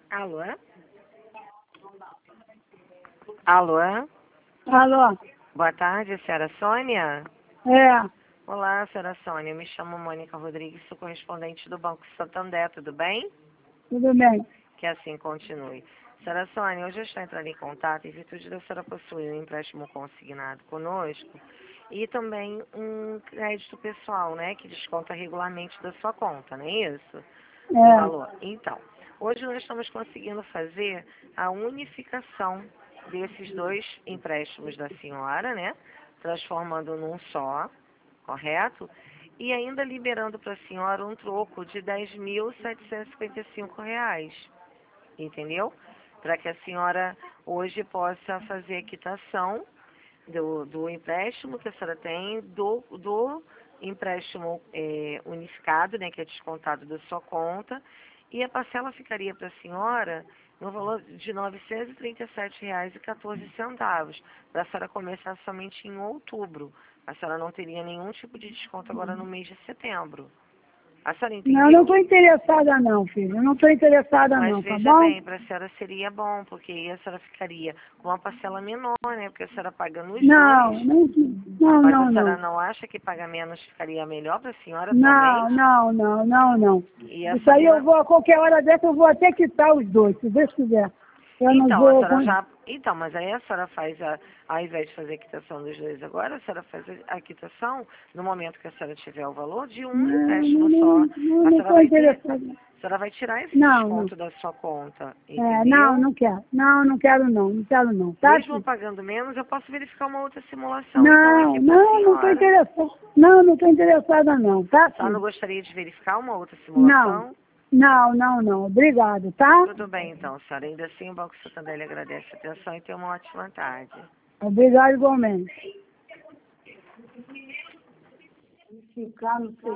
Alô? Alô? Alô? Boa tarde, senhora Sônia? É, Olá, senhora Sônia. Eu me chamo Mônica Rodrigues, sou correspondente do Banco Santander, tudo bem? tudo bem. Que assim continue. Senhora Sônia, hoje eu estou entrando em contato em virtude da senhora possuir um empréstimo consignado conosco e também um crédito pessoal, né, que desconta regularmente da sua conta, não é isso? O É, valor. Então, hoje nós estamos conseguindo fazer a unificação desses dois empréstimos da senhora, né, transformando num só, correto? E ainda liberando para a senhora um troco de R$ 10.755, entendeu? Para que a senhora hoje possa fazer a quitação do empréstimo que a senhora tem, do empréstimo unificado, né, que é descontado da sua conta, e a parcela ficaria para a senhora no valor de R$ 937,14, para a senhora começar somente em outubro. A senhora não teria nenhum tipo de desconto agora no mês de setembro. A senhora não, não entendeu? estou interessada não, filho. Não estou interessada Mas não, tá veja bom? bem, para a senhora seria bom, porque aí a senhora ficaria com uma parcela menor, né? Porque a senhora paga nos Não, dois. não, não, Mas a não, senhora não. não acha que pagar menos ficaria melhor para a senhora Não, atualmente? não, não, não, não. E a Isso aí eu senhora... vou, a qualquer hora dessa, eu vou até quitar os dois, se Deus quiser. Eu não Então, a vou... senhora já... Então, mas aí a senhora faz, ao invés de fazer a quitação dos dois agora, a senhora faz a quitação no momento que a senhora tiver o valor de um Não, empréstimo não, só. não, não, A não senhora estou vai ter... interessada. A senhora vai tirar esse Não, não. desconto da sua conta, Não, entendeu? não quero. Não, não quero não. Não quero não, tá, Mesmo filho? pagando menos, eu posso verificar uma outra simulação, então, Não, aqui para a não, não estou senhora. interessada. Não, não estou interessada não, tá, Só não filho? gostaria de verificar uma outra Não, simulação? não, não, não. Obrigado, tá? Tudo bem, então, senhora. Ainda assim, o Banco Santander lhe agradece a atenção e tenha uma ótima tarde. Obrigado igualmente. Ficar no